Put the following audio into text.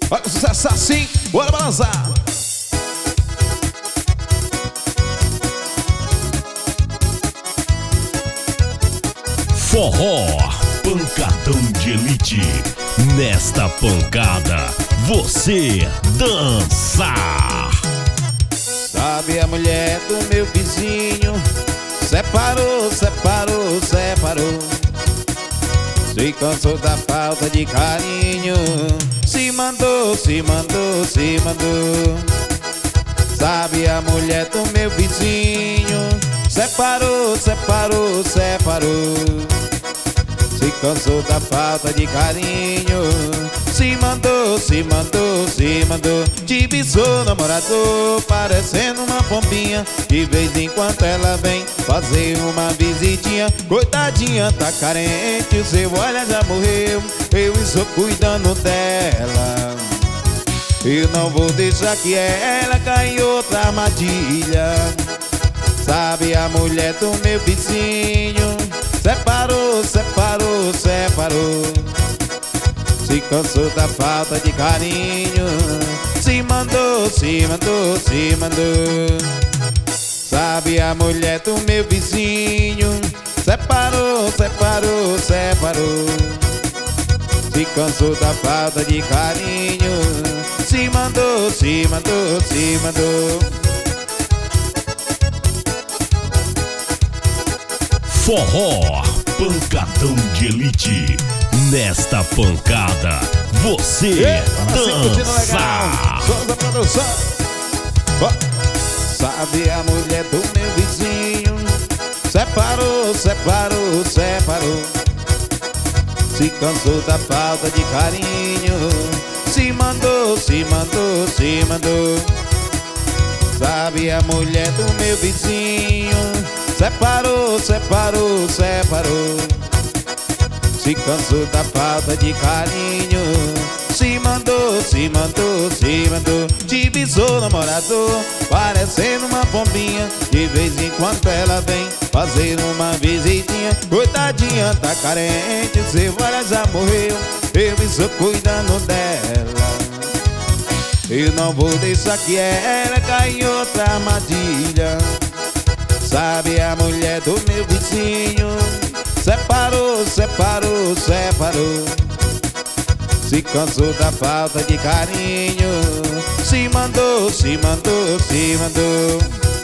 Vai com sucesso assim, bora balançar. Forró, pancadão de elite. Nesta pancada, você dança. Sabe a mulher do meu vizinho, separou, separou, separou. Se cansou da falta de carinho, se mandou, se mandou, se mandou. Sabe a mulher do meu vizinho, separou, separou, separou. Se cansou da falta de carinho, se mandou, se mandou, se mandou. Tive seu namorador, parecendo uma pombinha. De vez em quando ela vem fazer uma visitinha. Coitadinha, tá carente, o seu olhar já morreu. Eu estou cuidando dela. Eu não vou deixar que ela caia em outra armadilha. Sabe a mulher do meu vizinho, separou, separou, separou. Se cansou da falta de carinho, se mandou, se mandou, se mandou. Sabe a mulher do meu vizinho, separou, separou, separou. Se cansou da falta de carinho, se mandou, se mandou, se mandou. Forró, pancadão de elite. Nesta pancada, você dança. Souza Produção. Sabe a mulher do meu vizinho, separou, separou, separou. Se cansou da falta de carinho, se mandou, se mandou, se mandou. Sabe a mulher do meu vizinho, separou, separou, separou. Se cansou da falta de carinho, se mandou, se mandou, se mandou. Tive seu namorador, parecendo uma pombinha. De vez em quando ela vem fazer uma visitinha. Coitadinha, tá carente, seu olhar já morreu. Eu estou cuidando dela. Eu não vou deixar que ela caia em outra armadilha. Sabe a mulher do meu vizinho, separou, separou, separou. Se cansou da falta de carinho, se mandou, se mandou, se mandou.